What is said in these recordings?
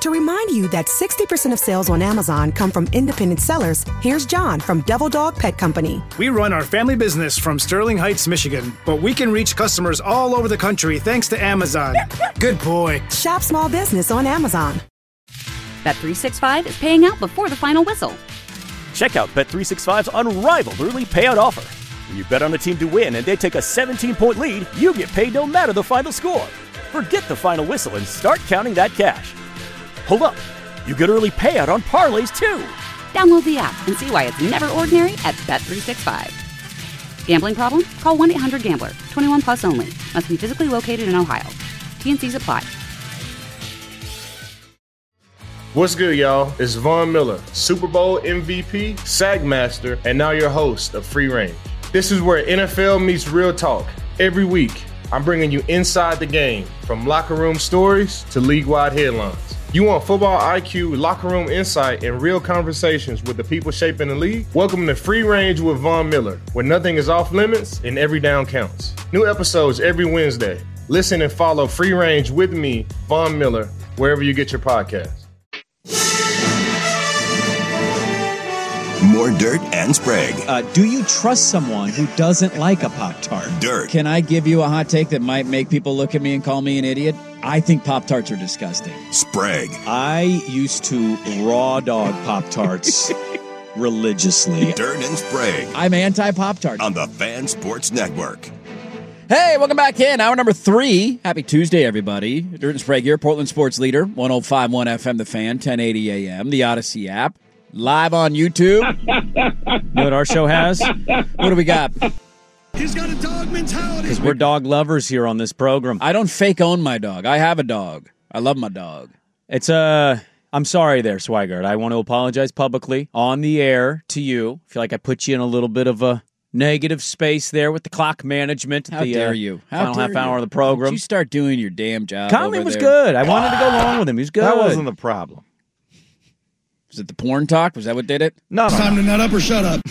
To remind you that 60% of sales on Amazon come from independent sellers, here's John from Devil Dog Pet Company. We run our family business from Sterling Heights, Michigan, but we can reach customers all over the country thanks to Amazon. Good boy. Shop small business on Amazon. Bet365 is paying out before the final whistle. Check out Bet365's unrivaled early payout offer. When you bet on a team to win and they take a 17-point lead, you get paid no matter the final score. Forget the final whistle and start counting that cash. Hold up. You get early payout on parlays, too. Download the app and see why it's never ordinary at Bet365. Gambling problem? Call 1-800-GAMBLER. 21 plus only. Must be physically located in Ohio. T&Cs apply. What's good, y'all? It's Von Miller, Super Bowl MVP, Sack Master, and now your host of Free Range. This is where NFL meets real talk. Every week, I'm bringing you inside the game, from locker room stories to league-wide headlines. You want football IQ, locker room insight, and real conversations with the people shaping the league? Welcome to Free Range with Von Miller, where nothing is off limits and every down counts. New episodes every Wednesday. Listen and follow Free Range with me, Von Miller, wherever you get your podcasts. More Dirt and Sprague. Do you trust someone who doesn't like a Pop-Tart? Dirt. Can I give you a hot take that might make people look at me and call me an idiot? I think Pop-Tarts are disgusting. Sprague. I used to raw dog Pop-Tarts religiously. Dirt and Sprague. I'm anti-Pop-Tart. On the Fan Sports Network. Hey, welcome back in. Hour number 3. Happy Tuesday, everybody. Dirt and Sprague here, Portland sports leader, 105.1 FM, The Fan, 1080 AM, the Odyssey app. Live on YouTube. You know what our show has? What do we got? He's got a dog mentality. Because we're dog lovers here on this program. I don't fake own my dog. I have a dog. I love my dog. It's I'm sorry there, Swigert. I want to apologize publicly on the air to you. I feel like I put you in a little bit of a negative space there with the clock management. How dare you? Final half hour of the program. Did you start doing your damn job? Conley was good. I wanted to go along with him. He was good. That wasn't the problem. Was it the porn talk? Was that what did it? No. It's time to nut up or shut up.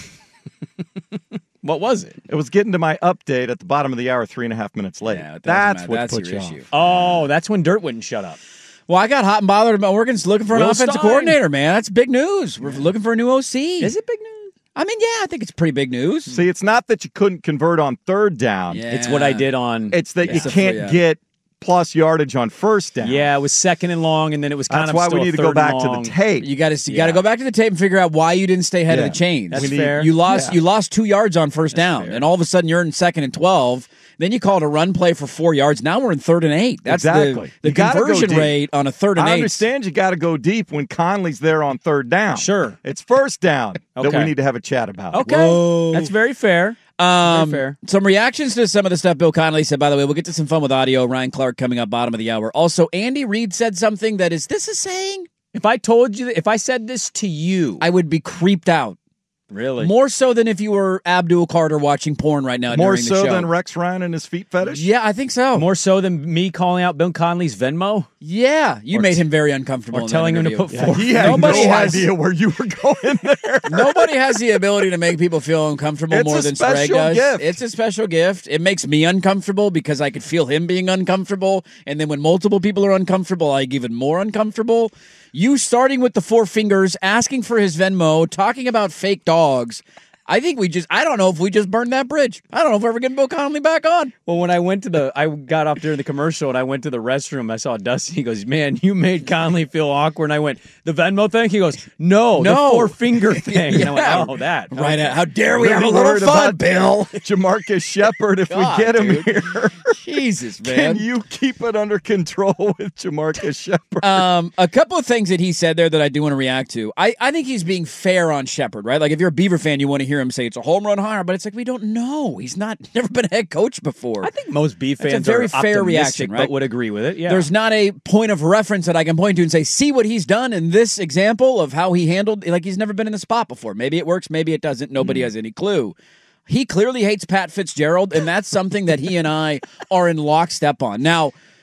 What was it? It was getting to my update at the bottom of the hour 3.5 minutes late. Yeah, that's what that's put your you issue. off. Oh, that's when Dirt wouldn't shut up. Well, I got hot and bothered about working, looking for an offensive coordinator, man. That's big news. We're looking for a new OC. Is it big news? I mean, yeah, I think it's pretty big news. See, it's not that you couldn't convert on third down. Yeah. It's what I did on... It's that you can't get plus yardage on first down. Yeah, it was second and long, and then it was kind That's of why still we need to third go back and to long. the tape. You got to go back to the tape and figure out why you didn't stay ahead of the chains. That's fair. You lost 2 yards on first down, and all of a sudden you're in second and 12. Then you called a run play for 4 yards. Now we're in 3rd and 8. That's exactly. the conversion rate on a 3rd and 8. I understand you got to go deep when Conley's there on third down. Sure. It's first down that Okay. we need to have a chat about. Okay. Whoa. That's very fair. Very fair. Some reactions to some of the stuff Bill Connolly said. By the way, we'll get to some fun with audio. Ryan Clark coming up bottom of the hour. Also, Andy Reid said something that is this a saying? If I told you, if I said this to you, I would be creeped out. Really? More so than if you were Abdul Carter watching porn right now More during the so show. than Rex Ryan and his feet fetish? Yeah, I think so. More so than me calling out Bill Connolly's Venmo? Yeah, you made him very uncomfortable. Or in telling that him to interview. put four. He had Nobody no has- idea where you were going there. Nobody has the ability to make people feel uncomfortable It's more a than Sprague special does. gift. It's a special gift. It makes me uncomfortable because I could feel him being uncomfortable. And then when multiple people are uncomfortable, I get even more uncomfortable. You starting with the 4 fingers, asking for his Venmo, talking about fake dogs. I think I don't know if we just burned that bridge. I don't know if we're ever getting Bill Connolly back on. Well, when I got off during the commercial and I went to the restroom, I saw Dusty. He goes, "Man, you made Connolly feel awkward." And I went, "The Venmo thing?" He goes, No, the 4-finger thing. And I went, "Oh, that." Right. Okay. How dare we have a Really little worried fun, about Bill? Jamarcus Shepard, if God, we get him dude. here. Jesus, man. Can you keep it under control with Jamarcus Shepard? A couple of things that he said there that I do want to react to. I think he's being fair on Shepard, right? Like if you're a Beaver fan, you want to hear him say it's a home run hire, but it's like we don't know. He's never been a head coach before. I think most B That's a fans very are fair optimistic, reaction, right? but would agree with it. Yeah. There's not a point of reference that I can point to and say, see what he's done in this example of how he handled, like he's never been in the spot before. Maybe it works, maybe it doesn't. Nobody has any clue. He clearly hates Pat Fitzgerald, and that's something that he and I are in lockstep on. Now,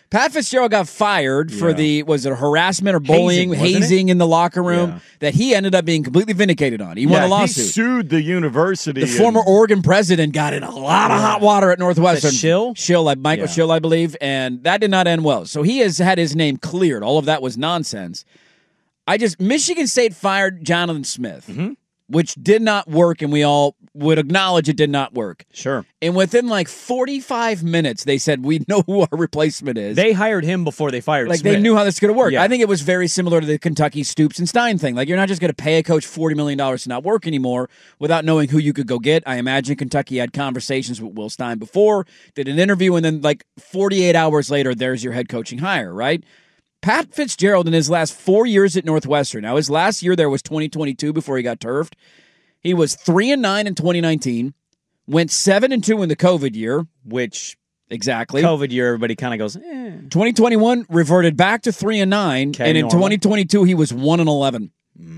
Pat Fitzgerald got fired for was it harassment or bullying, hazing in the locker room that he ended up being completely vindicated on. He won a lawsuit. He sued the university. The former Oregon president got in a lot of hot water at Northwestern. Schill, like Michael Schill, I believe, and that did not end well. So he has had his name cleared. All of that was nonsense. Michigan State fired Jonathan Smith, which did not work, and we all would acknowledge it did not work. Sure. And within like 45 minutes, they said, we know who our replacement is. They hired him before they fired Smith. They knew how this was going to work. Yeah. I think it was very similar to the Kentucky Stoops and Stein thing. Like, you're not just going to pay a coach $40 million to not work anymore without knowing who you could go get. I imagine Kentucky had conversations with Will Stein before, did an interview, and then like 48 hours later, there's your head coaching hire, right? Pat Fitzgerald in his last 4 years at Northwestern. Now, his last year there was 2022 before he got turfed. He was 3-9 in 2019, went 7-2 in the COVID year, which exactly COVID year everybody kind of goes. 2021 reverted back to 3-9, and in 2022 he was 1-11.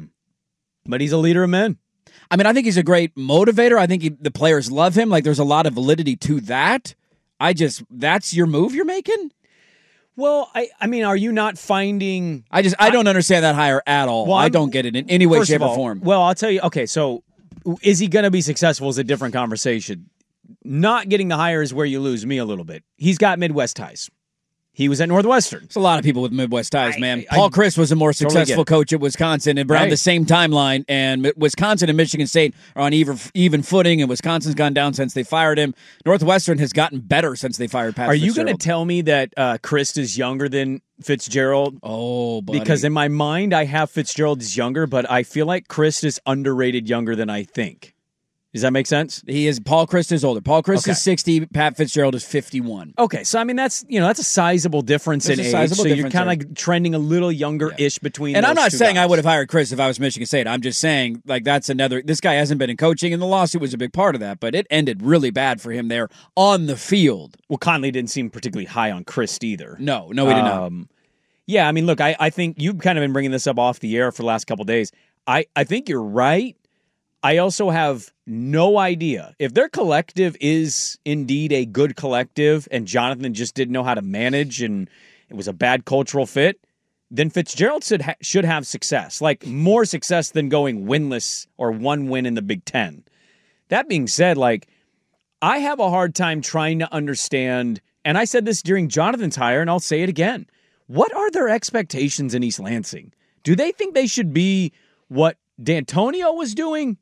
But he's a leader of men. I mean, I think he's a great motivator. I think the players love him. Like, there's a lot of validity to that. That's your move you're making? Well, I mean, are you not finding... I don't understand that hire at all. Well, I don't get it in any way, shape, or form. Well, I'll tell you, okay, so is he going to be successful is a different conversation. Not getting the hire is where you lose me a little bit. He's got Midwest ties. He was at Northwestern. There's a lot of people with Midwest ties, man. Paul Chryst was a more successful coach at Wisconsin and around the same timeline, and Wisconsin and Michigan State are on even footing, and Wisconsin's gone down since they fired him. Northwestern has gotten better since they fired Pat Fitzgerald. Are you going to tell me that Chryst is younger than Fitzgerald? Oh, buddy. Because in my mind, I have Fitzgerald is younger, but I feel like Chryst is underrated younger than I think. Does that make sense? Paul Chryst is older. Paul Chryst is 60. Pat Fitzgerald is 51. Okay, so I mean that's a sizable difference in age. So you're kind of trending a little younger-ish between. And those I'm not two saying guys. I would have hired Chryst if I was Michigan State. I'm just saying like that's another. This guy hasn't been in coaching, and the lawsuit was a big part of that. But it ended really bad for him there on the field. Well, Conley didn't seem particularly high on Chryst either. No, he did not. Yeah, I mean, look, I think you've kind of been bringing this up off the air for the last couple of days. I think you're right. I also have no idea if their collective is indeed a good collective and Jonathan just didn't know how to manage and it was a bad cultural fit, then Fitzgerald should have success, like more success than going winless or one win in the Big Ten. That being said, like I have a hard time trying to understand, and I said this during Jonathan's hire and I'll say it again, what are their expectations in East Lansing? Do they think they should be what D'Antonio was doing?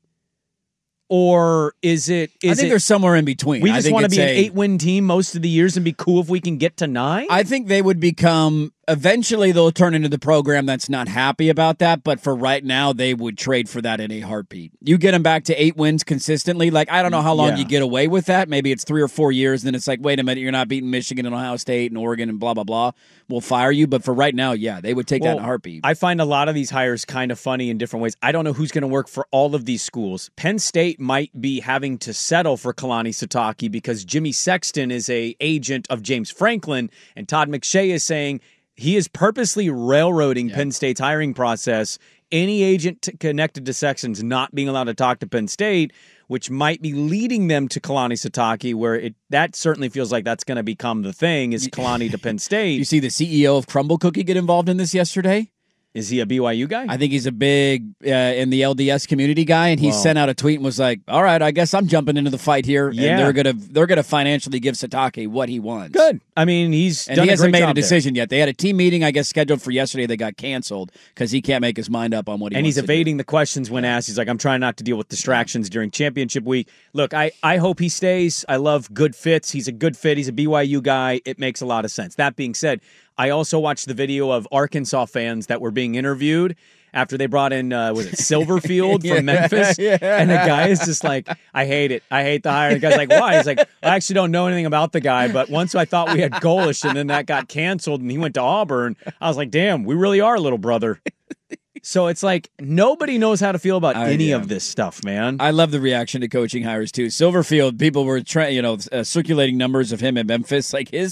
Or is it? I think they're somewhere in between. We just want to be an 8-win team most of the years and be cool if we can get to 9? I think they would become... Eventually, they'll turn into the program that's not happy about that, but for right now, they would trade for that in a heartbeat. You get them back to 8 wins consistently. Like, I don't know how long you get away with that. Maybe it's 3 or 4 years, then it's like, wait a minute, you're not beating Michigan and Ohio State and Oregon and blah, blah, blah. We'll fire you. But for right now, yeah, they would take that in a heartbeat. I find a lot of these hires kind of funny in different ways. I don't know who's going to work for all of these schools. Penn State might be having to settle for Kalani Sitake because Jimmy Sexton is an agent of James Franklin, and Todd McShay is saying he is purposely railroading Penn State's hiring process. Any agent connected to Sexton's not being allowed to talk to Penn State, which might be leading them to Kalani Sitake, where that certainly feels like that's going to become the thing, is Kalani to Penn State. You see the CEO of Crumble Cookie get involved in this yesterday? Is he a BYU guy? I think he's a big in the LDS community guy, and he sent out a tweet and was like, "All right, I guess I'm jumping into the fight here." Yeah. And they're gonna financially give Sitake what he wants. Good. I mean, he hasn't made a decision yet. They had a team meeting, I guess, scheduled for yesterday. They got canceled because he can't make his mind up on what he wants to do. And he's evading the questions when asked. He's like, I'm trying not to deal with distractions during championship week. Look, I hope he stays. I love good fits. He's a good fit. He's a BYU guy. It makes a lot of sense. That being said, I also watched the video of Arkansas fans that were being interviewed after they brought in, Silverfield from Memphis? And the guy is just like, I hate it. I hate the hire. The guy's like, why? He's like, I actually don't know anything about the guy, but once I thought we had Golish and then that got canceled and he went to Auburn, I was like, damn, we really are little brother. So it's like nobody knows how to feel about any of this stuff, man. I love the reaction to coaching hires too. Silverfield, people were circulating numbers of him at Memphis. Like his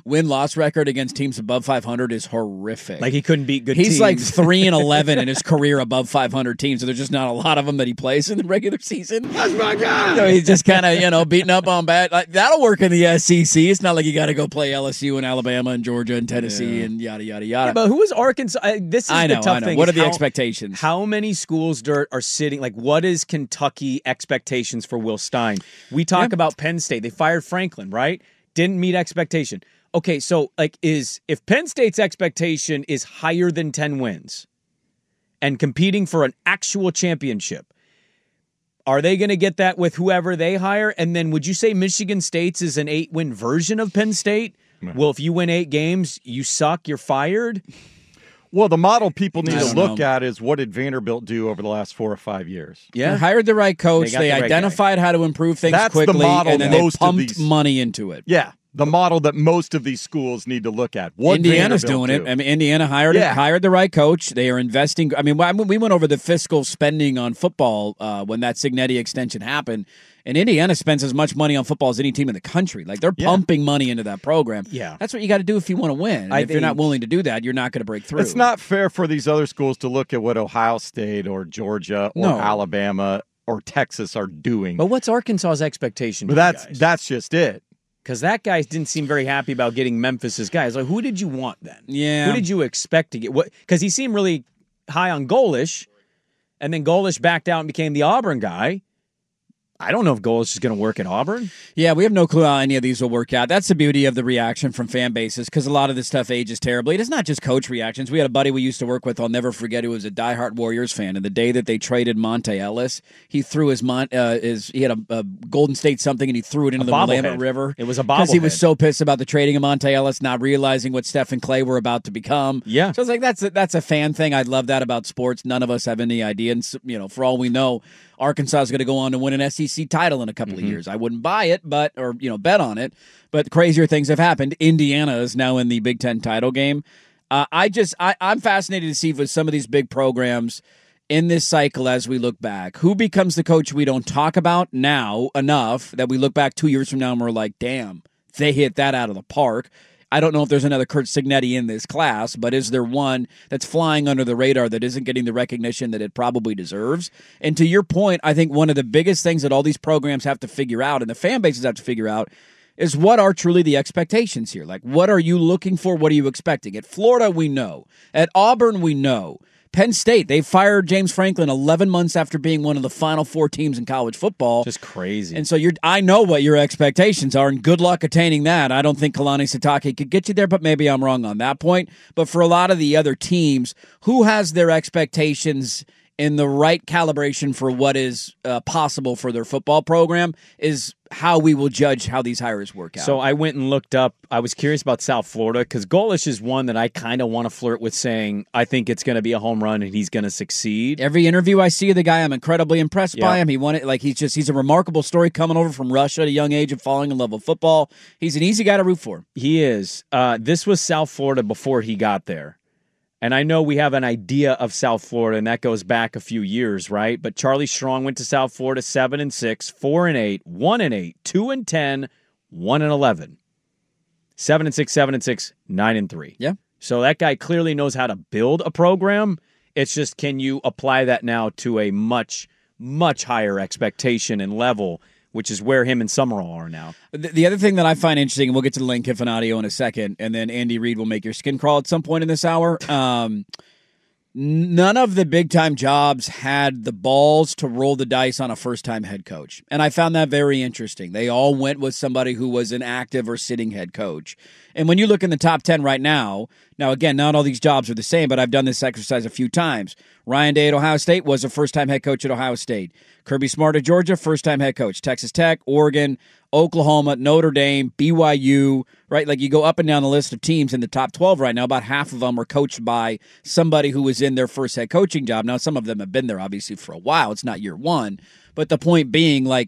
win-loss record against teams above 500 is horrific. Like he couldn't beat good He's teams. like 3-11 in his career above 500 teams, so there's just not a lot of them that he plays in the regular season. That's my guy. So he's just kind of, beating up on bad. Like, that'll work in the SEC. It's not like you got to go play LSU and Alabama and Georgia and Tennessee and yada, yada, yada. Yeah, but who is Arkansas? This is the tough thing. What are the expectations? How many schools are sitting? Like, what is Kentucky expectations for Will Stein? We talk about Penn State. They fired Franklin, right? Didn't meet expectation. Okay, so if Penn State's expectation is higher than 10 wins and competing for an actual championship, are they going to get that with whoever they hire? And then would you say Michigan State's is an 8-win version of Penn State? Well, if you win 8 games, you suck, you're fired? Well, the model people need to look at is what did Vanderbilt do over the last 4 or 5 years? Yeah, they hired the right coach. They identified how to improve things quickly, the model and then they pumped money into it. Yeah, the model that most of these schools need to look at. What Indiana's doing it. I mean, Indiana hired the right coach. They are investing. I mean, we went over the fiscal spending on football when that Cignetti extension happened. And Indiana spends as much money on football as any team in the country. Like, they're pumping money into that program. Yeah. That's what you got to do if you want to win. And if you're not willing to do that, you're not going to break through. It's not fair for these other schools to look at what Ohio State or Georgia or Alabama or Texas are doing. But what's Arkansas's expectation? But that's just it. Because that guy didn't seem very happy about getting Memphis's guys. Like, who did you want then? Yeah. Who did you expect to get? Because he seemed really high on Golish, and then Golish backed out and became the Auburn guy. I don't know if Golish is going to work at Auburn. Yeah, we have no clue how any of these will work out. That's the beauty of the reaction from fan bases, because a lot of this stuff ages terribly. It's not just coach reactions. We had a buddy we used to work with, I'll never forget, who was a diehard Warriors fan. And the day that they traded Monte Ellis, he threw he had a Golden State something, and he threw it into the Willamette River. It was a bobblehead. Because he was so pissed about the trading of Monte Ellis, not realizing what Steph and Clay were about to become. Yeah. So it's like, that's a fan thing. I love that about sports. None of us have any idea. And, for all we know, Arkansas is going to go on to win an SEC title in a couple of years. I wouldn't buy it, bet on it. But crazier things have happened. Indiana is now in the Big Ten title game. I'm fascinated to see with some of these big programs in this cycle as we look back, who becomes the coach we don't talk about now enough that we look back 2 years from now and we're like, damn, they hit that out of the park. I don't know if there's another Curt Cignetti in this class, but is there one that's flying under the radar that isn't getting the recognition that it probably deserves? And to your point, I think one of the biggest things that all these programs have to figure out and the fan bases have to figure out is what are truly the expectations here? Like, what are you looking for? What are you expecting? At Florida, we know. At Auburn, we know. Penn State, they fired James Franklin 11 months after being one of the Final Four teams in college football. Just crazy. And so I know what your expectations are, and good luck attaining that. I don't think Kalani Sitake could get you there, but maybe I'm wrong on that point. But for a lot of the other teams, who has their expectations in the right calibration for what is possible for their football program is how we will judge how these hires work out. So I went and looked up. I was curious about South Florida because Golish is one that I kind of want to flirt with saying I think it's going to be a home run and he's going to succeed. Every interview I see of the guy, I'm incredibly impressed by him. He won it. Like he's a remarkable story coming over from Russia at a young age and falling in love with football. He's an easy guy to root for. He is. This was South Florida before he got there. And I know we have an idea of South Florida, and that goes back a fefew years, right? But Charlie Strong went to South Florida 7-6, 4-8, 1-8, 2-10, 1-11, 7-6, 7-6, 9-3. Yeah. So that guy clearly knows how to build a program. It's just, can you apply that now to a much, much higher expectation and level, which is where him and Summerall are now. The other thing that I find interesting, and we'll get to the Lane Kiffin audio in a second, and then Andy Reid will make your skin crawl at some point in this hour. None of the big-time jobs had the balls to roll the dice on a first-time head coach. And I found that very interesting. They all went with somebody who was an active or sitting head coach. And when you look in the top 10 right now, again, not all these jobs are the same, but I've done this exercise a few times. Ryan Day at Ohio State was a first-time head coach at Ohio State. Kirby Smart at Georgia, first-time head coach. Texas Tech, Oregon, Oklahoma, Notre Dame, BYU, right? Like you go up and down the list of teams in the top 12 right now, about half of them are coached by somebody who was in their first head coaching job. Now, some of them have been there obviously for a while. It's not year one. But the point being, like,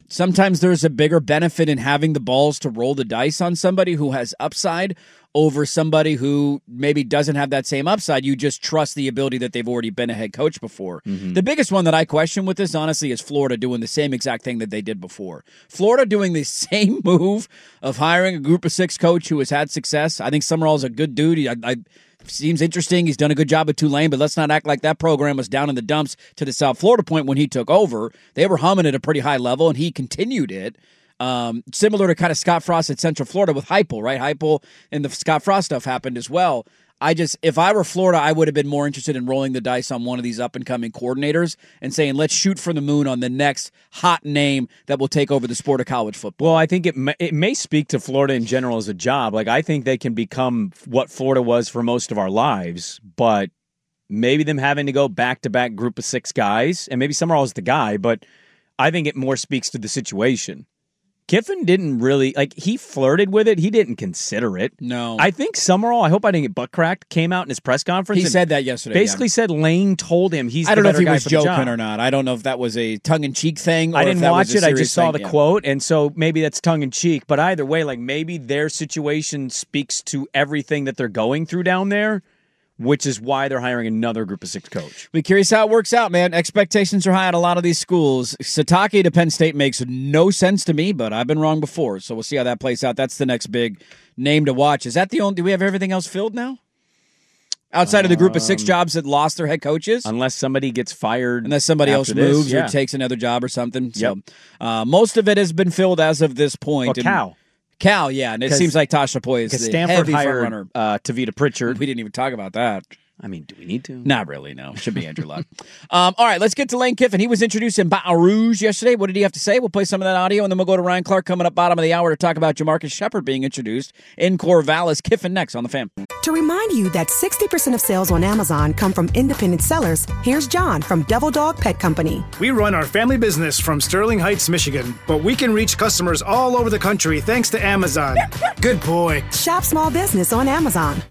sometimes there's a bigger benefit in having the balls to roll the dice on somebody who has upside over somebody who maybe doesn't have that same upside. You just trust the ability that they've already been a head coach before. Mm-hmm. The biggest one that I question with this, honestly, is Florida doing the same exact thing that they did before. Florida doing the same move of hiring a group of 6 coach who has had success. I think Summerall's a good dude. I seems interesting. He's done a good job at Tulane, but let's not act like that program was down in the dumps to the South Florida point when he took over. They were humming at a pretty high level, and he continued it. Similar to kind of Scott Frost at Central Florida with Heupel, right? Heupel and the Scott Frost stuff happened as well. If I were Florida, I would have been more interested in rolling the dice on one of these up-and-coming coordinators and saying, let's shoot for the moon on the next hot name that will take over the sport of college football. Well, I think it may speak to Florida in general as a job. Like, I think they can become what Florida was for most of our lives, but maybe them having to go back-to-back group of 6 guys, and maybe Summerall's the guy, but I think it more speaks to the situation. Kiffin didn't really, he flirted with it. He didn't consider it. No. I think Summerall, I hope I didn't get butt cracked, came out in his press conference. He said that yesterday. Basically said Lane told him he's the better guy for the job. I don't know if he was joking or not. I don't know if that was a tongue-in-cheek thing or I didn't watch it. I just saw the thing. quote, and so maybe that's tongue-in-cheek. But either way, maybe their situation speaks to everything that they're going through down there, which is why they're hiring another group of 6 coach. Be curious how it works out, man. Expectations are high at a lot of these schools. Satake to Penn State makes no sense to me, but I've been wrong before, so we'll see how that plays out. That's the next big name to watch. Is that the only? Do we have everything else filled now? Outside of the group of 6 jobs that lost their head coaches? Unless somebody gets fired. Unless somebody else moves or takes another job or something. Yep. So most of it has been filled as of this point. Well, Cal, yeah, and it seems like Tosh Chapoy is the Stanford heavy hired front runner. Tavita Pritchard. We didn't even talk about that. I mean, do we need to? Not really, no. Should be Andrew Luck. All right, let's get to Lane Kiffin. He was introduced in Baton Rouge yesterday. What did he have to say? We'll play some of that audio, and then we'll go to Ryan Clark coming up bottom of the hour to talk about Jamarcus Shepard being introduced in Corvallis. Kiffin next on The Fan. To remind you that 60% of sales on Amazon come from independent sellers, here's John from Devil Dog Pet Company. We run our family business from Sterling Heights, Michigan, but we can reach customers all over the country thanks to Amazon. Good boy. Shop small business on Amazon.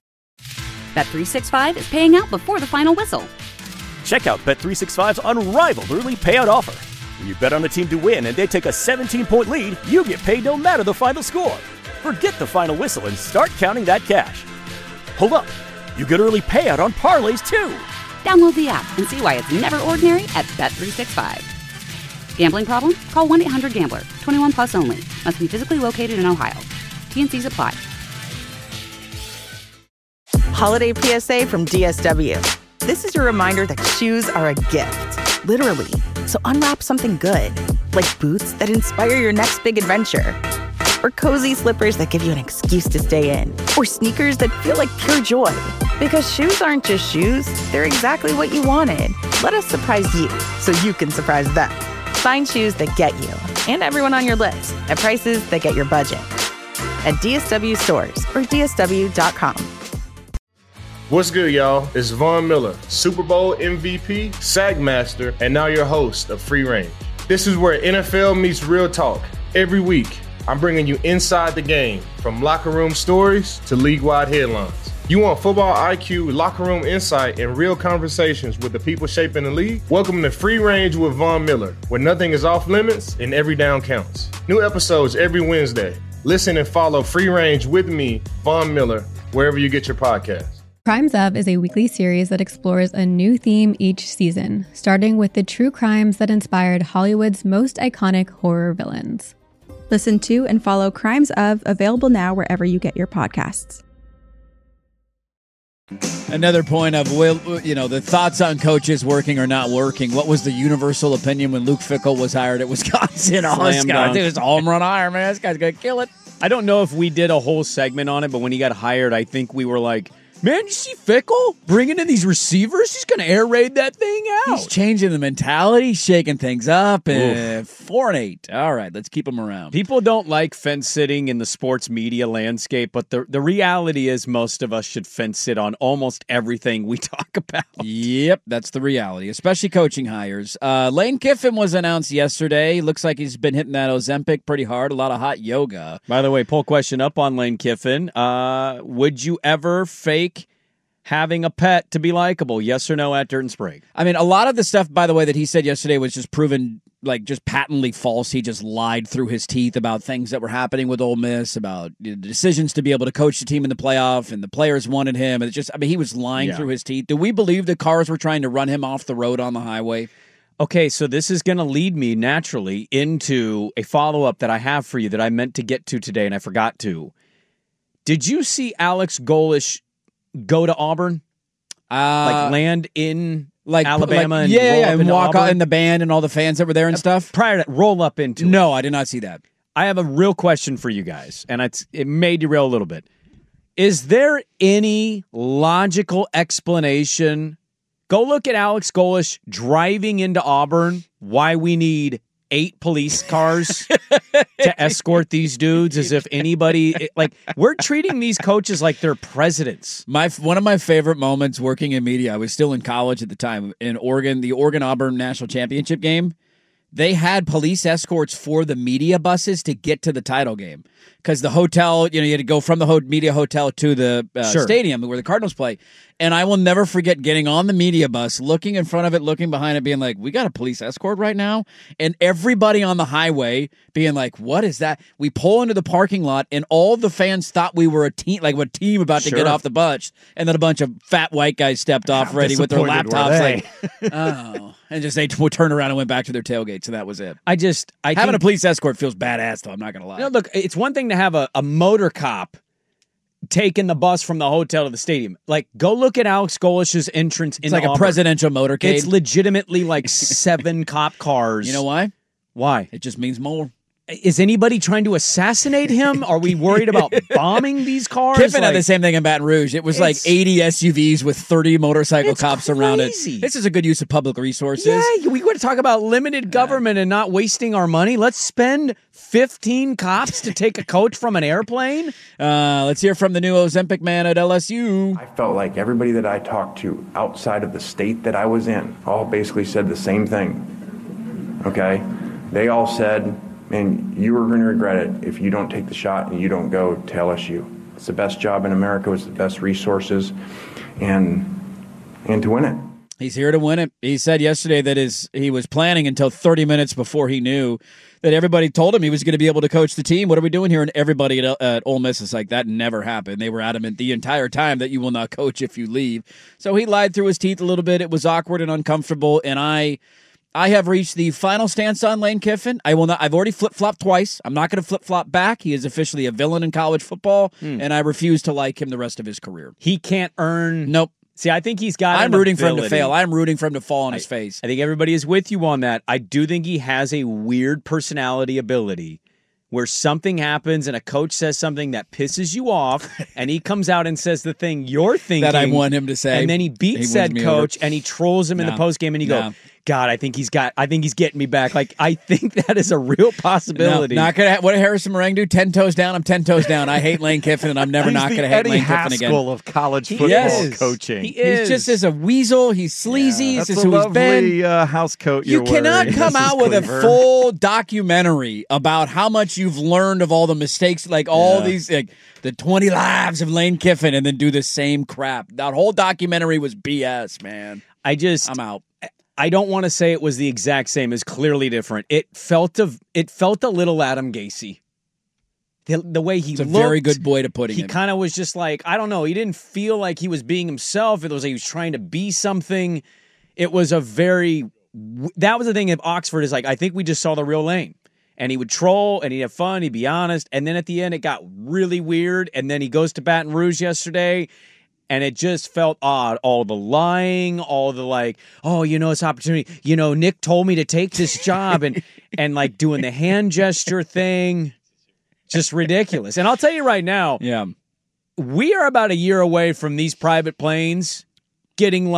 Bet365 is paying out before the final whistle. Check out Bet365's unrivaled early payout offer. When you bet on a team to win and they take a 17-point lead, you get paid no matter the final score. Forget the final whistle and start counting that cash. Hold up. You get early payout on parlays, too. Download the app and see why it's never ordinary at Bet365. Gambling problem? Call 1-800-GAMBLER. 21 plus only. Must be physically located in Ohio. T&Cs apply. Holiday PSA from DSW. This is your reminder that shoes are a gift, literally. So unwrap something good, like boots that inspire your next big adventure, or cozy slippers that give you an excuse to stay in, or sneakers that feel like pure joy. Because shoes aren't just shoes, they're exactly what you wanted. Let us surprise you so you can surprise them. Find shoes that get you and everyone on your list at prices that get your budget. At DSW stores or DSW.com. What's good, y'all? It's Von Miller, Super Bowl MVP, SAG Master, and now your host of Free Range. This is where NFL meets real talk. Every week, I'm bringing you inside the game, from locker room stories to league-wide headlines. You want football IQ, locker room insight, and real conversations with the people shaping the league? Welcome to Free Range with Von Miller, where nothing is off limits and every down counts. New episodes every Wednesday. Listen and follow Free Range with me, Von Miller, wherever you get your podcasts. Crimes Of is a weekly series that explores a new theme each season, starting with the true crimes that inspired Hollywood's most iconic horror villains. Listen to and follow Crimes Of, available now wherever you get your podcasts. Another point of, the thoughts on coaches working or not working. What was the universal opinion when Luke Fickell was hired at Wisconsin? This guy, dude, it's a home run hire, man. This guy's going to kill it. I don't know if we did a whole segment on it, but when he got hired, I think we were like, man, you see Fickell bringing in these receivers? He's going to air raid that thing out. He's changing the mentality, shaking things up. 4-8. All right, let's keep him around. People don't like fence sitting in the sports media landscape, but the reality is most of us should fence sit on almost everything we talk about. Yep, that's the reality, especially coaching hires. Lane Kiffin was announced yesterday. Looks like he's been hitting that Ozempic pretty hard, a lot of hot yoga. By the way, poll question up on Lane Kiffin. Would you ever fake having a pet to be likable? Yes or no at Dirt and Sprague? I mean, a lot of the stuff, by the way, that he said yesterday was just proven like just patently false. He just lied through his teeth about things that were happening with Ole Miss, about the decisions to be able to coach the team in the playoff, and the players wanted him. And he was lying through his teeth. Do we believe the cars were trying to run him off the road on the highway? Okay, so this is going to lead me naturally into a follow-up that I have for you that I meant to get to today and I forgot to. Did you see Alex Golesh go to Auburn? Land in Alabama and roll up and walk Auburn? in the band and all the fans that were there and stuff? Prior to that, roll up into it. No, I did not see that. I have a real question for you guys, and it may derail a little bit. Is there any logical explanation? Go look at Alex Golesh driving into Auburn, why we need 8 police cars to escort these dudes as if anybody... we're treating these coaches like they're presidents. One of my favorite moments working in media, I was still in college at the time, in Oregon, the Oregon-Auburn National Championship game, they had police escorts for the media buses to get to the title game. Because the hotel, you had to go from the media hotel to the stadium where the Cardinals play. And I will never forget getting on the media bus, looking in front of it, looking behind it, being like, we got a police escort right now? And everybody on the highway being like, what is that? We pull into the parking lot, and all the fans thought we were a team about to get off the bus. And then a bunch of fat white guys stepped off ready with their laptops. And just they turned around and went back to their tailgates, and that was it. Having a police escort feels badass, though. I'm not going to lie. Look, it's one thing to have a motor cop taking the bus from the hotel to the stadium. Go look at Alex Golesh's entrance in Auburn. A presidential motorcade. It's legitimately 7 cop cars. You know why? Why? It just means more. Is anybody trying to assassinate him? Are we worried about bombing these cars? Kiffin had the same thing in Baton Rouge. It was 80 SUVs with 30 motorcycle cops around it. This is a good use of public resources. Yeah, we want to talk about limited government and not wasting our money. Let's spend 15 cops to take a coach from an airplane. Let's hear from the new Ozempic man at LSU. I felt like everybody that I talked to outside of the state that I was in all basically said the same thing. Okay? They all said, man, you are going to regret it if you don't take the shot and you don't go to LSU. It's the best job in America with the best resources and to win it. He's here to win it. He said yesterday that he was planning until 30 minutes before he knew that everybody told him he was going to be able to coach the team. What are we doing here? And everybody at Ole Miss is like, that never happened. They were adamant the entire time that you will not coach if you leave. So he lied through his teeth a little bit. It was awkward and uncomfortable, and I have reached the final stance on Lane Kiffin. I will not. I've already flip-flopped twice. I'm not going to flip-flop back. He is officially a villain in college football, and I refuse to like him the rest of his career. He can't earn... Nope. See, I think he's got I'm rooting for him to fail. I'm rooting for him to fall on his face. I think everybody is with you on that. I do think he has a weird personality ability where something happens and a coach says something that pisses you off, and he comes out and says the thing you're thinking that I want him to say, and then he beats said coach and he trolls him in the postgame, and you go, God, I think he's getting me back. I think that is a real possibility. No, not gonna. What did Harrison Meringue do? 10 toes down. I'm 10 toes down. I hate Lane Kiffin, and I'm never not going to hate Lane Kiffin again. Eddie Haskell of college football coaching. He is. He's just as a weasel. He's sleazy. That's this is a who he's lovely been. House coat. You cannot come out with a full documentary about how much you've learned of all the mistakes, all these, the 20 lives of Lane Kiffin, and then do the same crap. That whole documentary was BS, man. I'm out. I don't want to say it was the exact same. It's clearly different. It felt a little Adam Gacy. The way he looked. It's a very good way to put it. He kind of was just I don't know. He didn't feel like he was being himself. It was like he was trying to be something. It was that was the thing of Oxford is I think we just saw the real Lane. And he would troll, and he'd have fun, he'd be honest. And then at the end, it got really weird. And then he goes to Baton Rouge yesterday, and it just felt odd. All the lying, all the it's opportunity. Nick told me to take this job and doing the hand gesture thing. Just ridiculous. And I'll tell you right now, we are about a year away from these private planes getting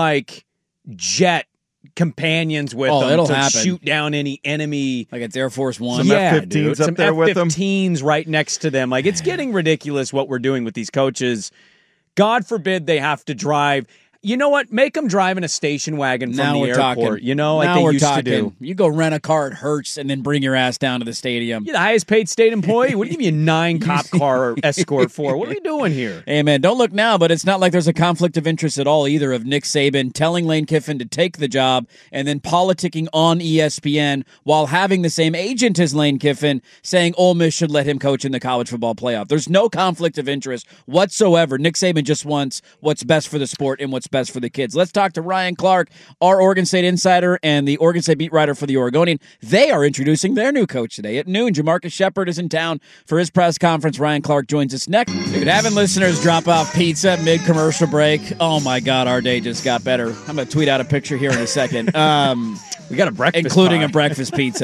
jet companions with them to shoot down any enemy. Like it's Air Force One. Some F-15s up there with them. F-15s right next to them. It's getting ridiculous what we're doing with these coaches. God forbid they have to drive. You know what? Make them drive in a station wagon from Now the we're airport. talking. You know, like Now they we're used talking. to do. You go rent a car at Hertz and then bring your ass down to the stadium. You're the highest paid state employee. What do you give me a 9 cop car escort for? What are we doing here? Hey, man, don't look now, but it's not like there's a conflict of interest at all either of Nick Saban telling Lane Kiffin to take the job and then politicking on ESPN while having the same agent as Lane Kiffin saying Ole Miss should let him coach in the college football playoff. There's no conflict of interest whatsoever. Nick Saban just wants what's best for the sport and what's best for the kids. Let's talk to Ryan Clark, our Oregon State insider and the Oregon State beat writer for the Oregonian. They are introducing their new coach today at noon. Jamarcus Shepard is in town for his press conference. Ryan Clark joins us next. Dude, having listeners drop off pizza mid-commercial break. Oh, my God, our day just got better. I'm going to tweet out a picture here in a second. We got a breakfast including pie. A breakfast pizza.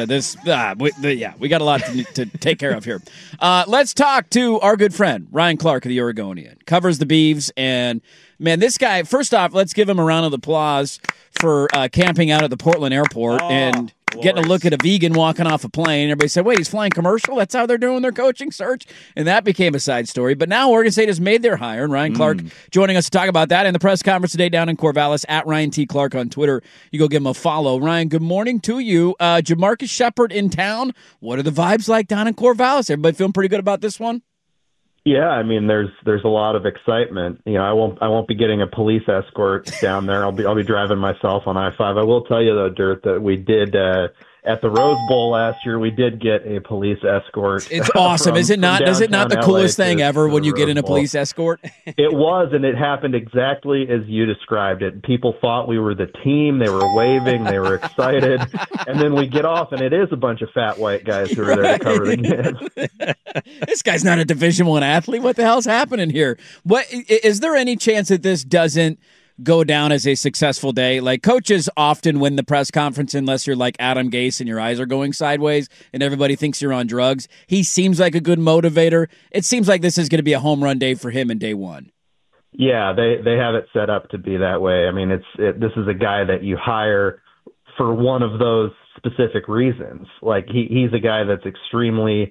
We got a lot to take care of here. Let's talk to our good friend, Ryan Clark of the Oregonian. Covers the Beavs, and, man, this guy, first off, let's give him a round of applause for camping out at the Portland airport and getting a look at a vegan walking off a plane. Everybody said, wait, he's flying commercial? That's how they're doing their coaching search? And that became a side story. But now Oregon State has made their hire, and Ryan Clark joining us to talk about that in the press conference today down in Corvallis at Ryan T. Clark on Twitter. You go give him a follow. Ryan, good morning to you. Jamarcus Shepard in town. What are the vibes like down in Corvallis? Everybody feeling pretty good about this one? Yeah, I mean, there's a lot of excitement. You know, I won't be getting a police escort down there. I'll be driving myself on I-5. I will tell you though, Dirt, that we did at the Rose Bowl last year. We did get a police escort. It's awesome, is it not? Is it not the coolest thing ever when you get in a police escort? It was, and it happened exactly as you described it. People thought we were the team. They were waving. They were excited. And then we get off, and it is a bunch of fat white guys who are there to cover the kids. This guy's not a Division I athlete. What the hell's happening here? What is there any chance that this doesn't go down as a successful day? Like, coaches often win the press conference unless you're like Adam Gase and your eyes are going sideways and everybody thinks you're on drugs. He seems like a good motivator. It seems like this is going to be a home run day for him in day one. Yeah, they have it set up to be that way. I mean, this is a guy that you hire for one of those specific reasons. Like, he's a guy that's extremely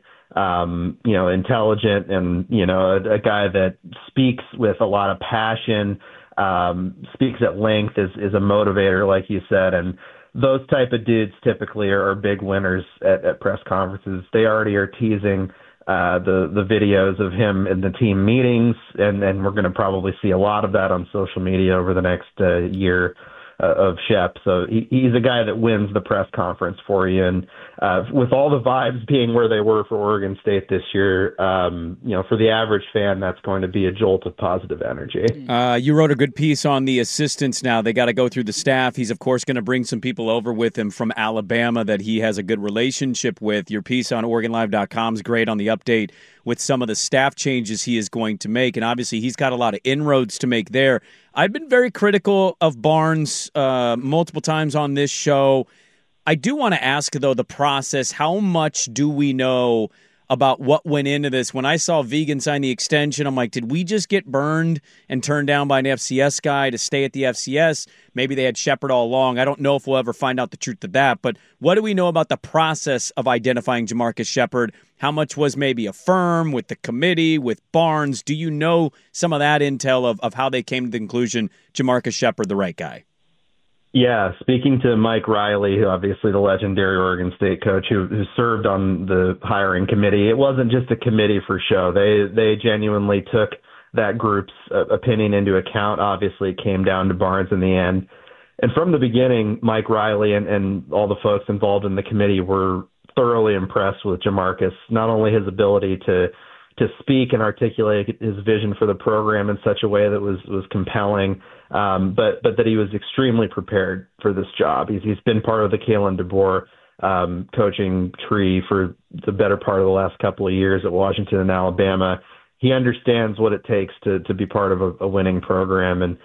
intelligent and, a guy that speaks with a lot of passion, speaks at length, is a motivator, like you said. And those type of dudes typically are big winners at press conferences. They already are teasing the videos of him in the team meetings, and we're going to probably see a lot of that on social media over the next year of Shep. So he's a guy that wins the press conference for you. And with all the vibes being where they were for Oregon State this year, for the average fan, that's going to be a jolt of positive energy. You wrote a good piece on the assistants now. They got to go through the staff. He's, of course, going to bring some people over with him from Alabama that he has a good relationship with. Your piece on OregonLive.com is great on the update with some of the staff changes he is going to make. And obviously, he's got a lot of inroads to make there. I've been very critical of Barnes multiple times on this show. I do want to ask, though, the process. How much do we know about what went into this? When I saw Vegan sign the extension, I'm like, did we just get burned and turned down by an FCS guy to stay at the FCS? Maybe they had Shepard all along. I don't know if we'll ever find out the truth of that. But what do we know about the process of identifying Jamarcus Shepard? How much was maybe a firm with the committee, with Barnes? Do you know some of that intel of how they came to the conclusion Jamarcus Shepard, the right guy? Yeah, speaking to Mike Riley, who obviously the legendary Oregon State coach who served on the hiring committee, it wasn't just a committee for show. They genuinely took that group's opinion into account. Obviously, it came down to Barnes in the end. And from the beginning, Mike Riley and all the folks involved in the committee were thoroughly impressed with Jamarcus, not only his ability to speak and articulate his vision for the program in such a way that was compelling, but that he was extremely prepared for this job. He's been part of the Kalen DeBoer coaching tree for the better part of the last couple of years at Washington and Alabama. He understands what it takes to be part of a winning program and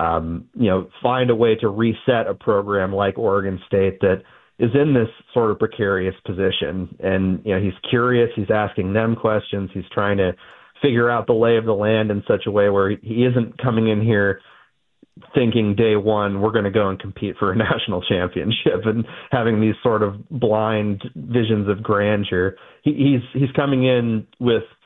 find a way to reset a program like Oregon State that is in this sort of precarious position. And, he's curious. He's asking them questions. He's trying to figure out the lay of the land in such a way where he isn't coming in here thinking day one, we're going to go and compete for a national championship and having these sort of blind visions of grandeur. He's coming in with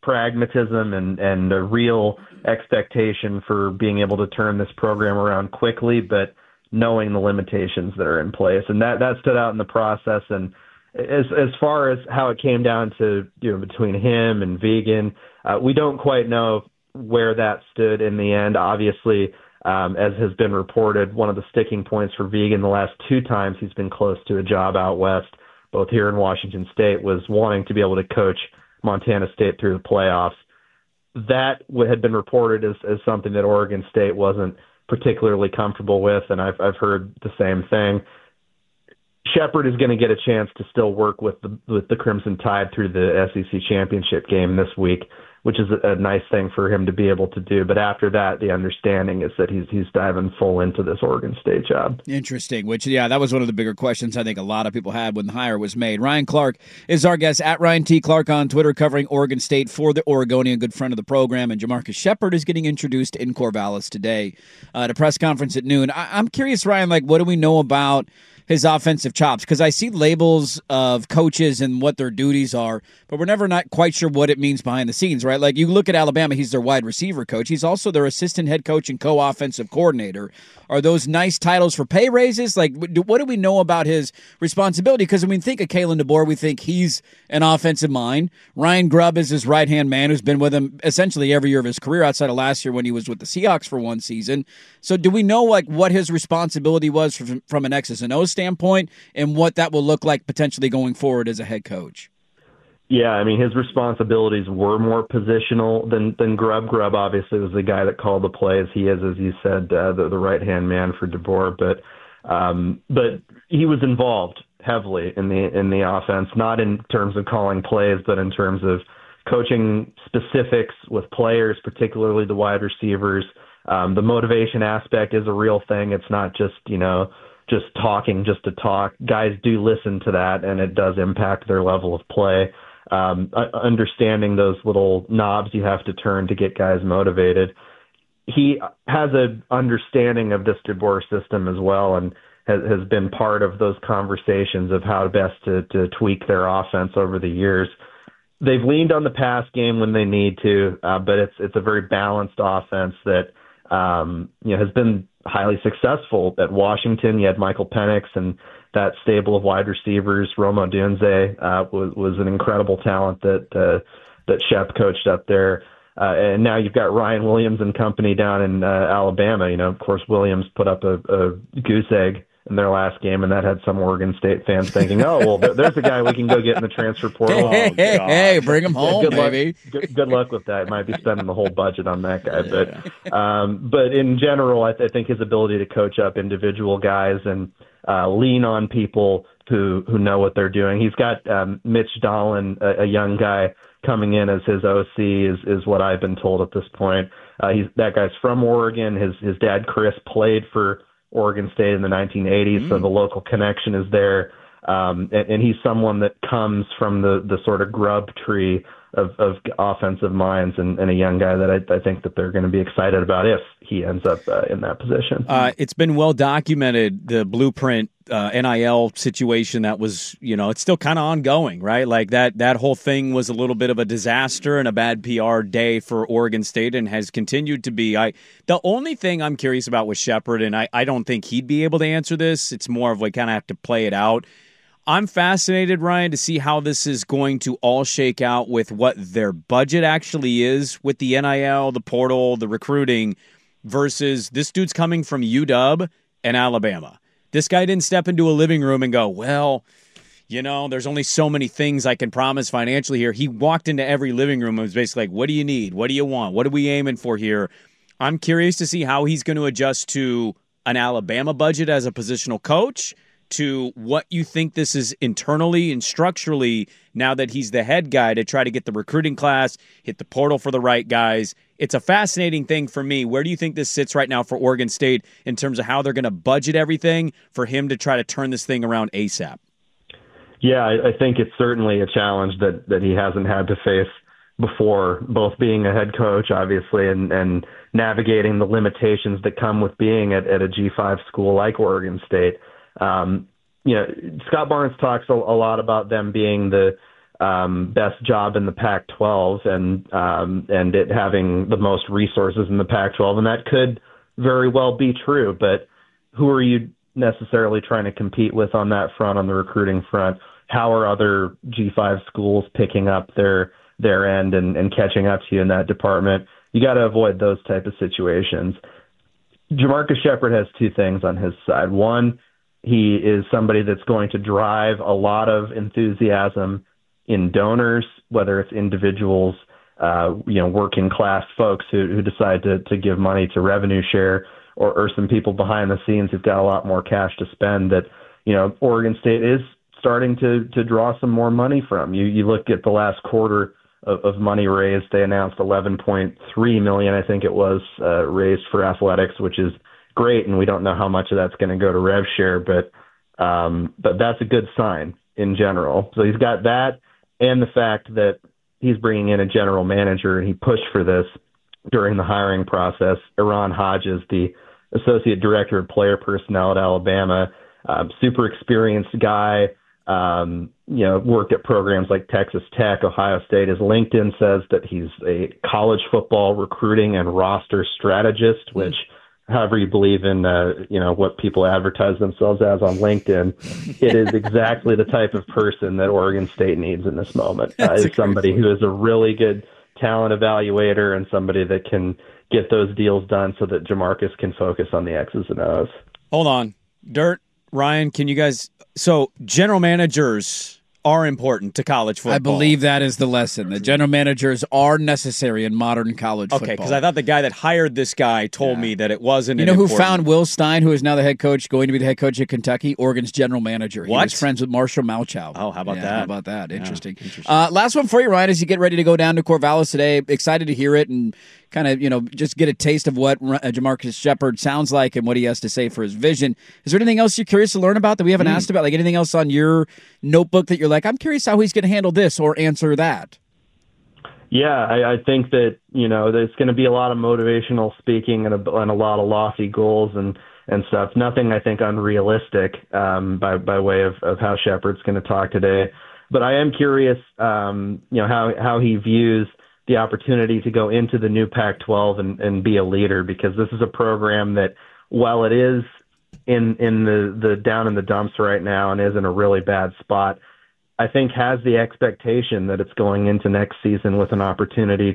pragmatism and a real expectation for being able to turn this program around quickly, but knowing the limitations that are in place. And that stood out in the process. And as far as how it came down to, between him and Vigen, we don't quite know where that stood in the end. Obviously, as has been reported, one of the sticking points for Vigen the last 2 times he's been close to a job out west, both here in Washington State, was wanting to be able to coach Montana State through the playoffs. That had been reported as something that Oregon State wasn't particularly comfortable with, and I've heard the same thing. Shepherd is going to get a chance to still work with the Crimson Tide through the SEC championship game this week, which is a nice thing for him to be able to do. But after that, the understanding is that he's diving full into this Oregon State job. Interesting, that was one of the bigger questions I think a lot of people had when the hire was made. Ryan Clark is our guest at Ryan T. Clark on Twitter, covering Oregon State for the Oregonian, good friend of the program. And Jamarcus Shepherd is getting introduced in Corvallis today at a press conference at noon. I'm curious, Ryan, what do we know about his offensive chops? Because I see labels of coaches and what their duties are, but we're never not quite sure what it means behind the scenes, right? Like, you look at Alabama, he's their wide receiver coach. He's also their assistant head coach and co-offensive coordinator. Are those nice titles for pay raises? What do we know about his responsibility? Because when we think of Kalen DeBoer, we think he's an offensive mind. Ryan Grubb is his right-hand man who's been with him essentially every year of his career outside of last year when he was with the Seahawks for one season. So do we know what his responsibility was from an X's and O's standpoint and what that will look like potentially going forward as a head coach? Yeah, his responsibilities were more positional than Grubb. Grubb obviously was the guy that called the plays. He is, as you said, the right-hand man for DeBoer, but he was involved heavily in the offense, not in terms of calling plays, but in terms of coaching specifics with players, particularly the wide receivers. The motivation aspect is a real thing. It's not just talking just to talk. Guys do listen to that, and it does impact their level of play. Understanding those little knobs you have to turn to get guys motivated. He has an understanding of this DeBoer system as well, and has been part of those conversations of how best to tweak their offense over the years. They've leaned on the pass game when they need to, but it's a very balanced offense that has been highly successful. At Washington, you had Michael Penix and that stable of wide receivers. Rome Odunze was an incredible talent that Shep coached up there. And now you've got Ryan Williams and company down in Alabama. Of course, Williams put up a goose egg in their last game, and that had some Oregon State fans thinking, oh, well, there's a guy we can go get in the transfer portal. Hey, bring him home, baby. Good luck with that. Might be spending the whole budget on that guy. But in general, I think his ability to coach up individual guys and lean on people who know what they're doing. He's got Mitch Dolan, a young guy, coming in as his OC is what I've been told at this point. That guy's from Oregon. His dad, Chris, played for Oregon State in the 1980s, so the local connection is there. And he's someone that comes from the sort of Grubb tree of offensive minds, and a young guy that I think that they're going to be excited about if he ends up in that position. It's been well documented, the blueprint NIL situation that was, it's still kind of ongoing, right? Like that whole thing was a little bit of a disaster and a bad PR day for Oregon State and has continued to be. The only thing I'm curious about with Shepherd, and I don't think he'd be able to answer this, it's more of kind of have to play it out. I'm fascinated, Ryan, to see how this is going to all shake out with what their budget actually is with the NIL, the portal, the recruiting, versus this dude's coming from UW and Alabama. This guy didn't step into a living room and go, well, there's only so many things I can promise financially here. He walked into every living room and was basically like, what do you need? What do you want? What are we aiming for here? I'm curious to see how he's going to adjust to an Alabama budget as a positional coach, to what you think this is internally and structurally now that he's the head guy to try to get the recruiting class, hit the portal for the right guys. It's a fascinating thing for me. Where do you think this sits right now for Oregon State in terms of how they're going to budget everything for him to try to turn this thing around ASAP? Yeah, I think it's certainly a challenge that he hasn't had to face before, both being a head coach, obviously, and navigating the limitations that come with being at a G5 school like Oregon State. Scott Barnes talks a lot about them being the best job in the Pac-12 and it having the most resources in the Pac-12, and that could very well be true. But who are you necessarily trying to compete with on that front, on the recruiting front? How are other G5 schools picking up their end and catching up to you in that department? You got to avoid those type of situations. Jamarcus Shepherd has two things on his side. One, he is somebody that's going to drive a lot of enthusiasm in donors, whether it's individuals, working class folks who decide to give money to revenue share, or some people behind the scenes who've got a lot more cash to spend that, Oregon State is starting to draw some more money from. You look at the last quarter of money raised. They announced $11.3 million, I think it was, raised for athletics, which is great, and we don't know how much of that's going to go to rev share, but that's a good sign in general. So he's got that, and the fact that he's bringing in a general manager, and he pushed for this during the hiring process. Iran Hodges, the associate director of player personnel at Alabama, super experienced guy, worked at programs like Texas Tech, Ohio State. His LinkedIn says that he's a college football recruiting and roster strategist, which, however you believe in, what people advertise themselves as on LinkedIn, it is exactly the type of person that Oregon State needs in this moment. Is somebody who is a really good talent evaluator and somebody that can get those deals done so that Jamarcus can focus on the X's and O's. Hold on. Dirt, Ryan, can you guys... So general managers are important to college football. I believe that is the lesson. The general managers are necessary in modern college football. Okay, because I thought the guy that hired this guy told me that it wasn't. You know who found Will Stein, who is now the head coach, going to be the head coach at Kentucky? Oregon's general manager. He was friends with Marshall Malchow. Oh, how about that? How about that? Interesting. Last one for you, Ryan, as you get ready to go down to Corvallis today. Excited to hear it and kind of, just get a taste of what Jamarcus Shepherd sounds like and what he has to say for his vision. Is there anything else you're curious to learn about that we haven't asked about? Like anything else on your notebook that you're like, I'm curious how he's going to handle this or answer that? Yeah, I think that, there's going to be a lot of motivational speaking and a lot of lofty goals and stuff. Nothing, I think, unrealistic by way of how Shepherd's going to talk today. But I am curious, how he views the opportunity to go into the new Pac-12 and be a leader, because this is a program that, while it is in the down in the dumps right now and is in a really bad spot, I think has the expectation that it's going into next season with an opportunity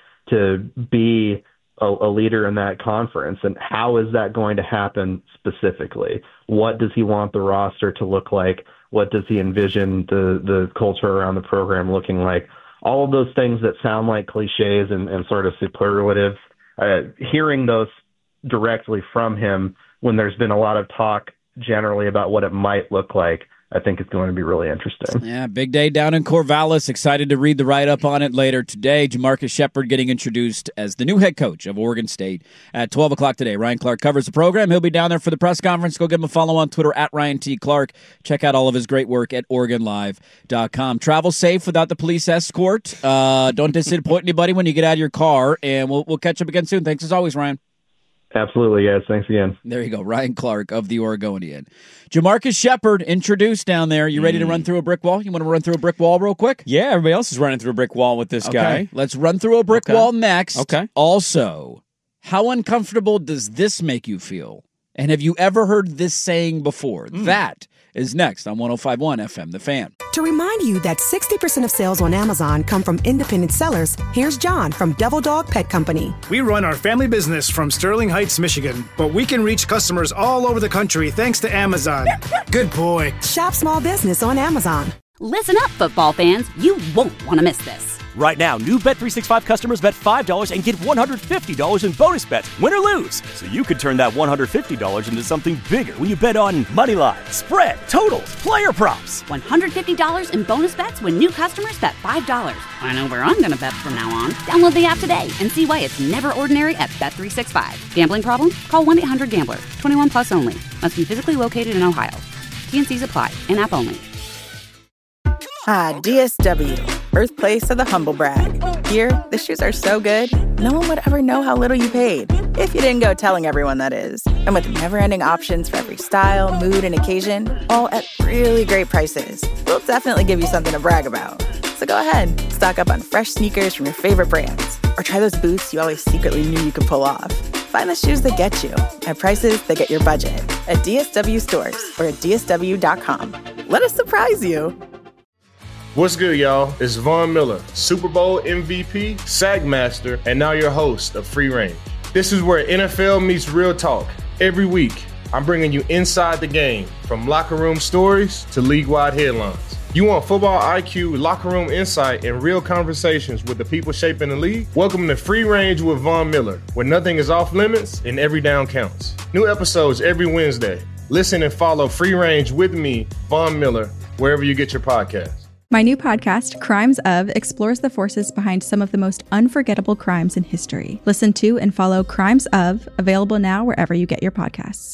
to be a leader in that conference. And how is that going to happen specifically? What does he want the roster to look like? What does he envision the culture around the program looking like? All of those things that sound like cliches and sort of superlative, hearing those directly from him when there's been a lot of talk generally about what it might look like, I think it's going to be really interesting. Yeah, big day down in Corvallis. Excited to read the write-up on it later today. Jamarcus Shepherd getting introduced as the new head coach of Oregon State at 12 o'clock today. Ryan Clark covers the program. He'll be down there for the press conference. Go give him a follow on Twitter at Ryan T. Clark. Check out all of his great work at OregonLive.com. Travel safe without the police escort. Don't disappoint anybody when you get out of your car, and we'll catch up again soon. Thanks as always, Ryan. Absolutely, guys. Thanks again. There you go. Ryan Clark of the Oregonian. Jamarcus Shepherd introduced down there. You ready to run through a brick wall? You want to run through a brick wall real quick? Yeah, everybody else is running through a brick wall with this guy. Let's run through a brick wall next. Okay. Also, how uncomfortable does this make you feel? And have you ever heard this saying before? That is next on 105.1 FM, The Fan. To remind you that 60% of sales on Amazon come from independent sellers, here's John from Devil Dog Pet Company. We run our family business from Sterling Heights, Michigan, but we can reach customers all over the country thanks to Amazon. Good boy. Shop small business on Amazon. Listen up, football fans. You won't want to miss this. Right now, new Bet365 customers bet $5 and get $150 in bonus bets, win or lose. So you could turn that $150 into something bigger when you bet on money line, spread, totals, player props. $150 in bonus bets when new customers bet $5. I know where I'm going to bet from now on. Download the app today and see why it's never ordinary at Bet365. Gambling problem? Call 1-800-GAMBLER. 21 plus only. Must be physically located in Ohio. T&Cs apply. In-app only. DSW, birthplace of the humble brag. Here, the shoes are so good, no one would ever know how little you paid. If you didn't go telling everyone, that is. And with never-ending options for every style, mood, and occasion, all at really great prices, we'll definitely give you something to brag about. So go ahead, stock up on fresh sneakers from your favorite brands, or try those boots you always secretly knew you could pull off. Find the shoes that get you at prices that get your budget at DSW stores or at DSW.com. Let us surprise you. What's good, y'all? It's Von Miller, Super Bowl MVP, SAG Master, and now your host of Free Range. This is where NFL meets real talk. Every week, I'm bringing you inside the game, from locker room stories to league-wide headlines. You want football IQ, locker room insight, and real conversations with the people shaping the league? Welcome to Free Range with Von Miller, where nothing is off limits and every down counts. New episodes every Wednesday. Listen and follow Free Range with me, Von Miller, wherever you get your podcasts. My new podcast, Crimes Of, explores the forces behind some of the most unforgettable crimes in history. Listen to and follow Crimes Of, available now wherever you get your podcasts.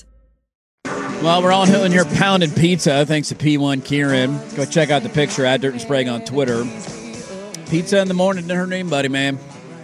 Well, we're all in here pounding pizza, thanks to P1 Kieran. Go check out the picture at Dirt and Sprague on Twitter. Pizza in the morning to her name, buddy, man.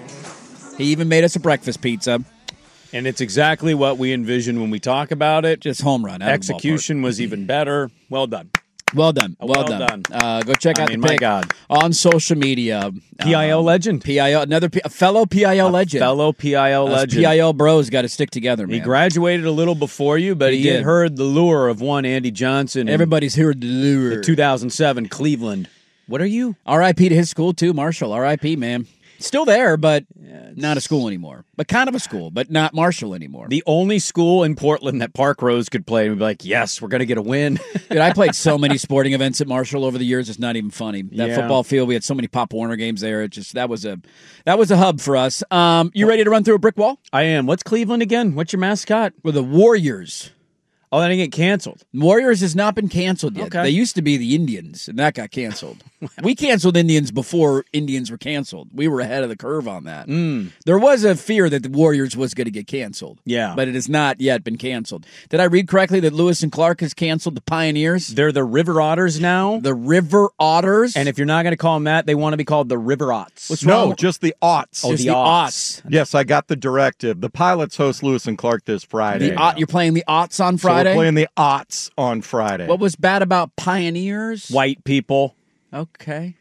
He even made us a breakfast pizza. And it's exactly what we envisioned when we talk about it. Just home run. Execution was even better. Well done. Well done. Well done. Go check out the pic my God. on social media. PIL legend. PIL, a fellow PIL legend. Fellow PIL legend. PIL bros got to stick together, man. He graduated a little before you, but he had heard the lure of one Andy Johnson. Everybody's heard the lure. The 2007 Cleveland. What are you? R.I.P. to his school, too, Marshall. R.I.P., man. Still there, but not a school anymore. But kind of a school, but not Marshall anymore. The only school in Portland that Park Rose could play, and we'd be like, yes, we're going to get a win. Dude, I played so many sporting events at Marshall over the years, it's not even funny. That football field, we had so many Pop Warner games there. It just that was a hub for us. You ready to run through a brick wall? I am. What's Cleveland again? What's your mascot? We're the Warriors. Oh, that didn't get canceled. Warriors has not been canceled yet. Okay. They used to be the Indians, and that got canceled. We canceled Indians before Indians were canceled. We were ahead of the curve on that. There was a fear that the Warriors was going to get canceled. Yeah. But it has not yet been canceled. Did I read correctly that Lewis and Clark has canceled the Pioneers? They're the River Otters now. The River Otters? And if you're not going to call them that, they want to be called the River Aughts. What's wrong? No, just the Aughts. Oh, just the Aughts. Yes, I got the directive. The Pilots host Lewis and Clark this Friday. You're playing the Aughts on Friday? So we're playing the Aughts on Friday. What was bad about Pioneers? White people. Okay.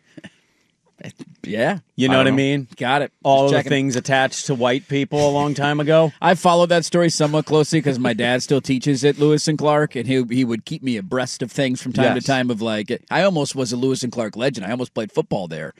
Yeah. You know what I mean? Got it. All the things attached to white people a long time ago. I followed that story somewhat closely because my dad still teaches at Lewis and Clark, and he would keep me abreast of things from time to time of like, I almost was a Lewis and Clark legend. I almost played football there.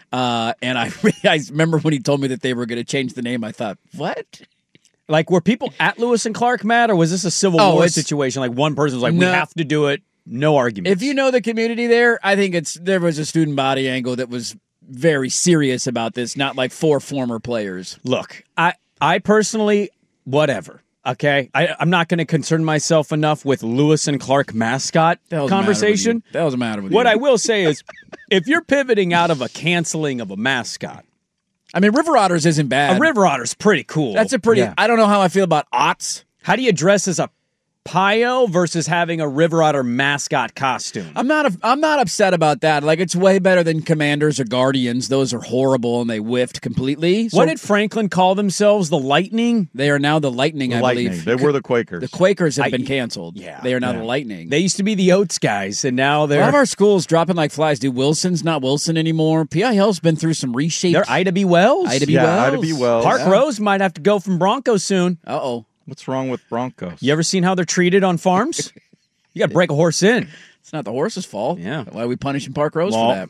And I remember when he told me that they were going to change the name, I thought, what? Like, were people at Lewis and Clark mad, or was this a Civil War situation? Like, one person was like, we have to do it, no argument. If you know the community there, I think there was a student body angle that was very serious about this, not like 4 former players. Look, I personally, whatever, okay? I'm not going to concern myself enough with Lewis and Clark mascot conversation. That doesn't matter with you. What I will say is, if you're pivoting out of a canceling of a mascot, I mean, River Otters isn't bad. A River Otter's pretty cool. That's a pretty... Yeah. I don't know how I feel about Aughts. How do you dress as a Pio versus having a River Otter mascot costume? I'm not upset about that. Like, it's way better than Commanders or Guardians. Those are horrible, and they whiffed completely. So, what did Franklin call themselves? The Lightning? They are now the Lightning, I believe. They were the Quakers. The Quakers have been canceled. Yeah. They are now the Lightning. They used to be the Oats guys, and now they're... A lot of our schools dropping like flies. Dude, Wilson's not Wilson anymore. PIL's been through some reshapes. They're Ida B. Wells? Ida B. Wells. Ida B. Wells. Park Rose might have to go from Broncos soon. Uh-oh. What's wrong with Broncos? You ever seen how they're treated on farms? You got to break a horse in. It's not the horse's fault. Yeah. Why are we punishing Park Rose for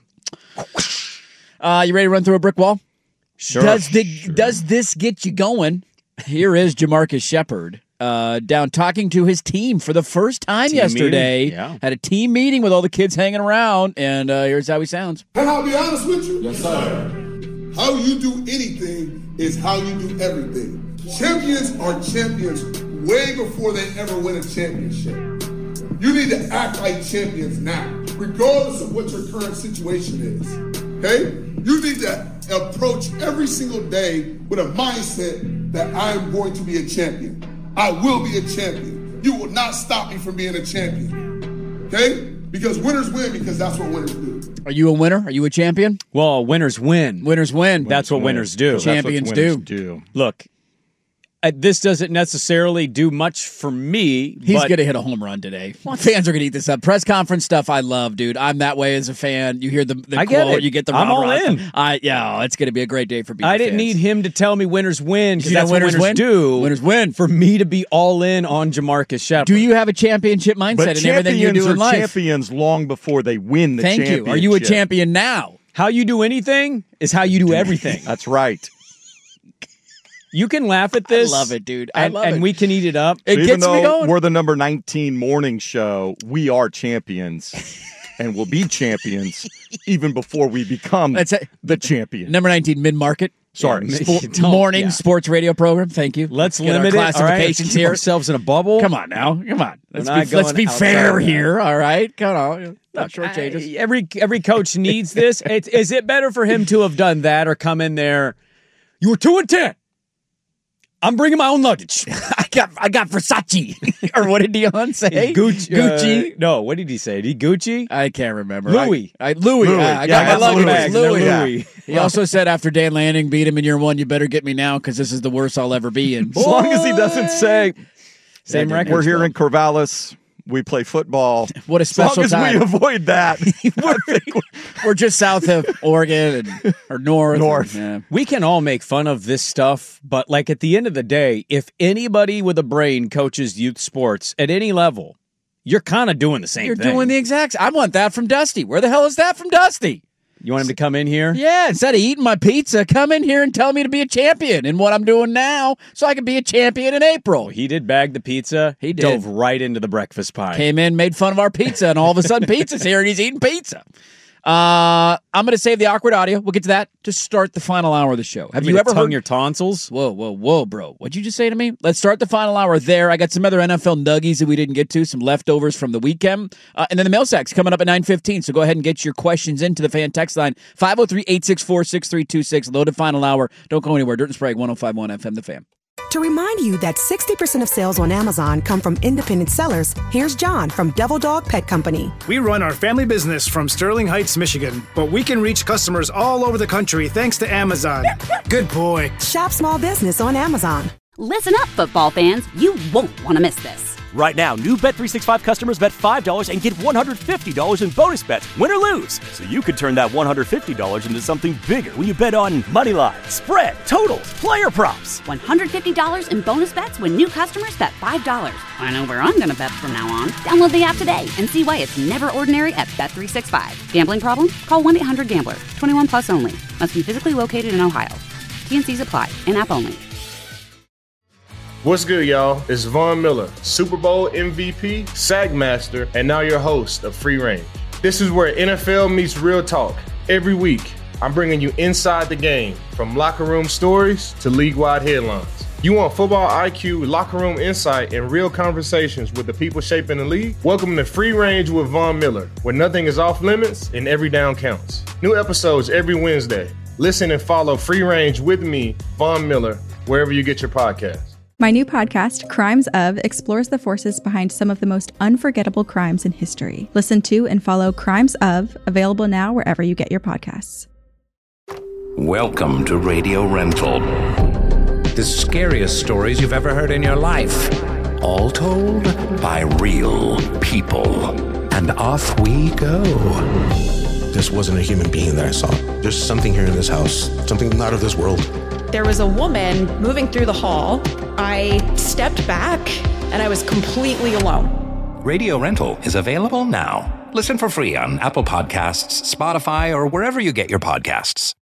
that? You ready to run through a brick wall? Sure. Does this get you going? Here is Jamarcus Shepard down talking to his team for the first time yesterday. Yeah. Had a team meeting with all the kids hanging around, and here's how he sounds. And I'll be honest with you. Yes, sir. How you do anything is how you do everything. Champions are champions way before they ever win a championship. You need to act like champions now, regardless of what your current situation is. Okay? You need to approach every single day with a mindset that I am going to be a champion. I will be a champion. You will not stop me from being a champion. Okay? Because winners win, because that's what winners do. Are you a winner? Are you a champion? Well, winners win. Winners win. That's what winners do. Champions do. Look, this doesn't necessarily do much for me. He's going to hit a home run today. Fans are going to eat this up. Press conference stuff I love, dude. I'm that way as a fan. You hear the I quote, get it. you get the I'm all rah-rah. in. It's going to be a great day for Beaver I didn't fans. need him to tell me winners win, because You know that's what winners winners win? do. Winners win. For me to be all in on Jamarcus Shepard. Do you have a championship mindset But in everything you do champions in are life? champions long before they win the Thank championship. you. Are you a champion now? How you do anything is how you do everything. That's right. You can laugh at this. I love it, dude. I love it. And we can eat it up. It Even gets me though going. we're the number 19 morning show, we are champions and will be champions even before we become the champion. Number 19, mid-market. Sorry. Morning sports radio program. Thank you. Let's get limit our it. All right, classifications keep here. ourselves in a bubble. Come on now. Come on. Let's not be going fair outside of here. All right. Come on. Not short changes. Every coach needs this. Is it better for him to have done that or come in there? You were 2-10. I'm bringing my own luggage. I got Versace. Or what did Dion say? Gucci. No, what did he say? Did he Gucci? I can't remember. Louis. Louis. I got Yeah, my luggage. that's Louis. He also said after Dan Lanning beat him in year one, you better get me now because this is the worst I'll ever be in. As long as he doesn't say, Same record. we're here in Corvallis. We play football. What a special As long time. as we avoid that. We're just south of Oregon or north. North. Yeah. We can all make fun of this stuff, but like at the end of the day, if anybody with a brain coaches youth sports at any level, you're kind of doing the same You're thing. doing the exact. I want that from Dusty. Where the hell is that from Dusty? You want him to come in here? Yeah, instead of eating my pizza, come in here and tell me to be a champion in what I'm doing now so I can be a champion in April. He did bag the pizza. He did. Dove right into the breakfast pie. Came in, made fun of our pizza, and all of a sudden pizza's here and he's eating pizza. I'm going to save the awkward audio. We'll get to that to start the final hour of the show. Have you ever heard your tonsils? Whoa, bro. What'd you just say to me? Let's start the final hour there. I got some other NFL nuggies that we didn't get to, some leftovers from the weekend. And then the mail sack's coming up at 9:15, so go ahead and get your questions into the fan text line, 503-864-6326, loaded final hour. Don't go anywhere. Dirt and Sprague, 105.1 FM, The Fan. To remind you that 60% of sales on Amazon come from independent sellers, here's John from Devil Dog Pet Company. We run our family business from Sterling Heights, Michigan, but we can reach customers all over the country thanks to Amazon. Good boy. Shop small business on Amazon. Listen up, football fans. You won't want to miss this. Right now, new Bet365 customers bet $5 and get $150 in bonus bets, win or lose. So you could turn that $150 into something bigger when you bet on money line, spread, totals, player props. $150 in bonus bets when new customers bet $5. I know where I'm going to bet from now on. Download the app today and see why it's never ordinary at Bet365. Gambling problem? Call 1-800-GAMBLER. 21 plus only. Must be physically located in Ohio. T&Cs apply. In-app only. What's good, y'all? It's Von Miller, Super Bowl MVP, SAG Master, and now your host of Free Range. This is where NFL meets real talk. Every week, I'm bringing you inside the game, from locker room stories to league-wide headlines. You want football IQ, locker room insight, and real conversations with the people shaping the league? Welcome to Free Range with Von Miller, where nothing is off limits and every down counts. New episodes every Wednesday. Listen and follow Free Range with me, Von Miller, wherever you get your podcasts. My new podcast, Crimes Of, explores the forces behind some of the most unforgettable crimes in history. Listen to and follow Crimes Of, available now wherever you get your podcasts. Welcome to Radio Rental. The scariest stories you've ever heard in your life. All told by real people. And off we go. This wasn't a human being that I saw. There's something here in this house, something not of this world. There was a woman moving through the hall. I stepped back and I was completely alone. Radio Rental is available now. Listen for free on Apple Podcasts, Spotify, or wherever you get your podcasts.